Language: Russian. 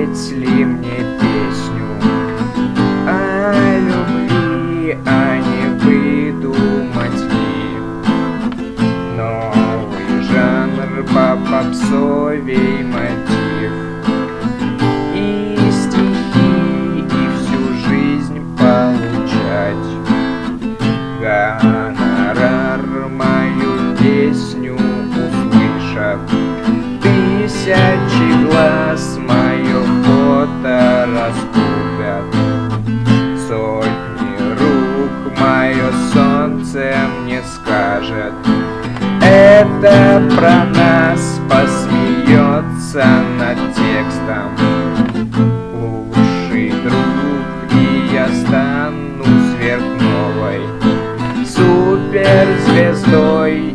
спеть ли мне песню о любви, а не выдумать ли новый жанр по попсовей мотив и стихи, и всю жизнь получать гонорар. Мою песню услышат тысячи глаз, мое фото раскупят сотни рук, мое солнце мне скажет: это про нас, посмеется над текстом лучший друг, и я стану сверхновой суперзвездой.